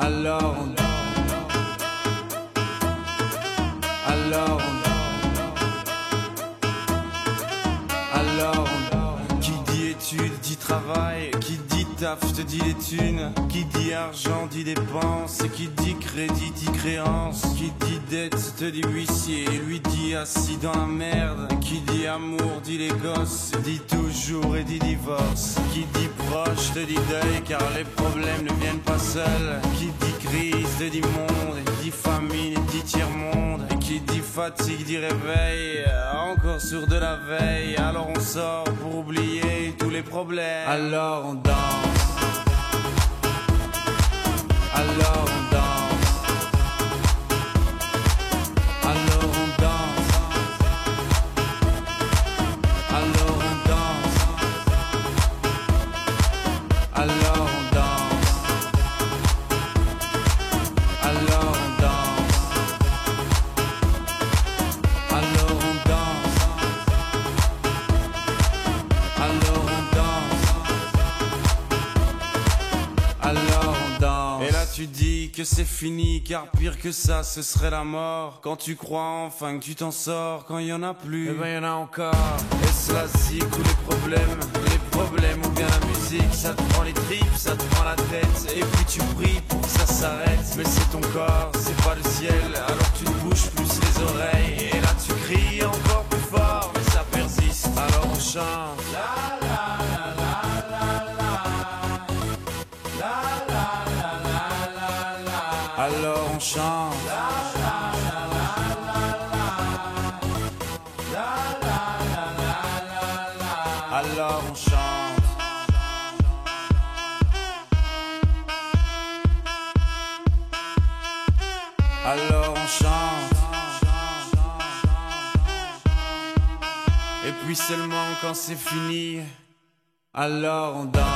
Alors on danse. Alors on qui dit études dit travail, qui dit taf te dit les thunes, qui dit argent dit dépenses, qui dit crédit dit créance, qui dit dette te dit huissier, lui dit assis dans la merde, qui dit amour dit les gosses, dit toujours et dit divorce, qui dit proche te dit deuil car les problèmes ne viennent pas seuls, qui dit crise te dit monde, dit famine dit tiers-monde, qui dit fatigue dit réveil, encore sur de la veille, alors on sort pour oublier tous les problèmes. Alors on danse. Alors on danse. Alors on danse. Alors on danse. Alors on danse. Alors on danse. Alors on danse. Alors on danse. Alors on danse. Et là tu dis que c'est fini, car pire que ça ce serait la mort. Quand tu crois enfin que tu t'en sors, quand il y en a plus, eh ben y en a encore. Et cela zik ou les problèmes ou bien la musique, ça te prend les tripes, ça te prend la tête. Et puis tu pries pour que ça s'arrête, mais c'est ton corps, c'est pas le ciel. Alors tu te bouges plus les oreilles, et là tu cries encore plus fort, mais ça persiste. Alors on chante. Alors on chante. Alors on chante. Alors on chante. Et puis seulement quand c'est fini, alors on danse.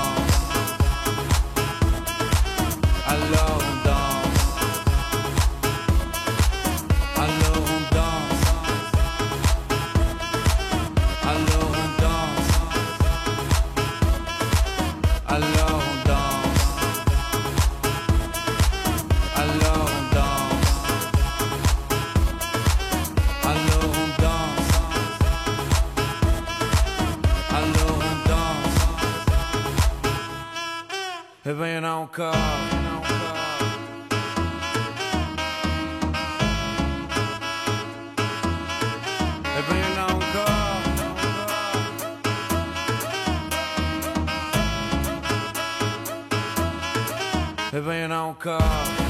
Alors on danse. Alors on danse. Alors on danse. Alors on danse. Alors on danse. Alors on danse. Alors on danse. Eh ben y'en a encore. Eh ben y'en a encore. Eh ben y'en a encore.